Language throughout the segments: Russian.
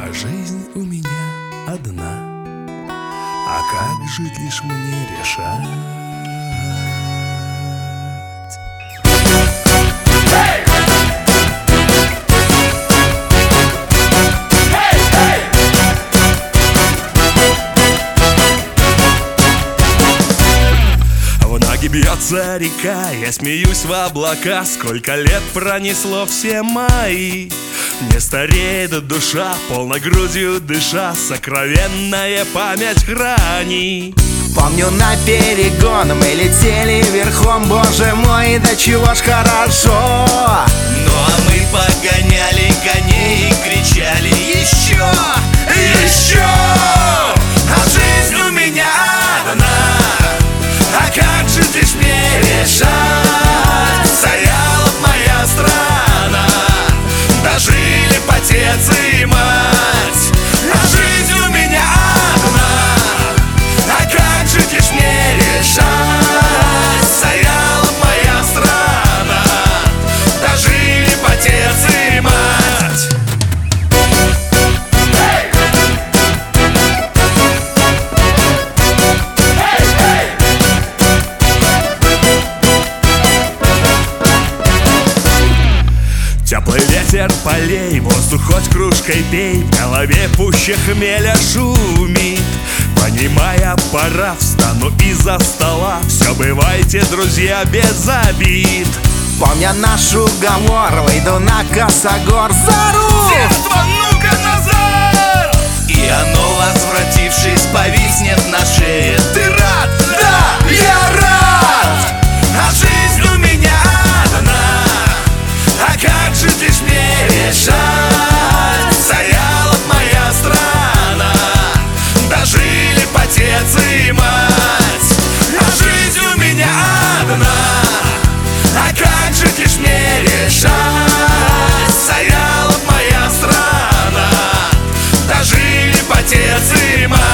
А жизнь у меня одна, а как жить лишь мне решать. Бьется река, я смеюсь в облака. Сколько лет пронесло все мои. Не стареет душа, полной грудью дыша, сокровенная память храни. Помню, на перегон мы летели верхом. Боже мой, да чего ж хорошо. Ну а мы погоняли коней и кричали: еще, еще! А жизнь у меня одна, а как же лишь мне решать? Стояла б моя страна, дожили б отец и мать. А жизнь у меня одна, а как же лишь мне решать? Стояла б моя страна, дожили б отец и мать. Теплый ветер полей, воздух хоть кружкой пей. В голове пуще хмеля шумит. Понимая, пора, встану из-за стола. Все бывайте, друзья, без обид. Помня наш уговор, выйду на косогор за руль. Детство, ну-ка назад! И оно, возвратившись, повиснет на шее. Ты рад? Да, я рад! А жизнь у меня одна, а как же лишь мне решать? Стояла б моя страна, дожили б отец и мать. А жизнь у меня одна, а как же лишь мне решать? Стояла б моя страна, дожили б отец и мать.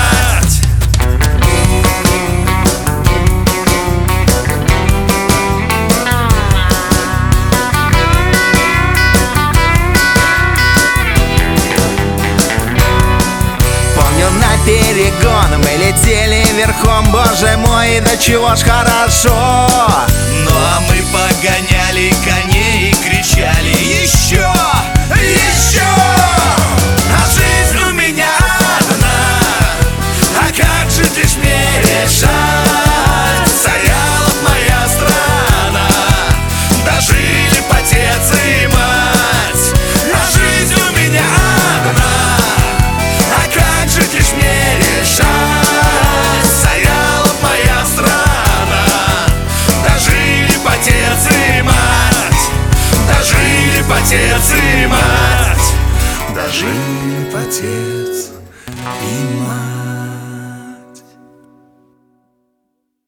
Перегон мы летели верхом. Боже мой, да чего ж хорошо. Ну а мы погоняли коней и кричали: еще, еще! А жизнь у меня одна, а как же лишь мне решать? Стояла б моя страна, дожили б отец и мать. А жизнь у меня одна, а как же лишь мне решать? Стояла б моя страна, дожили б отец и мать. Дожили б отец и мать. Дожили б отец и мать.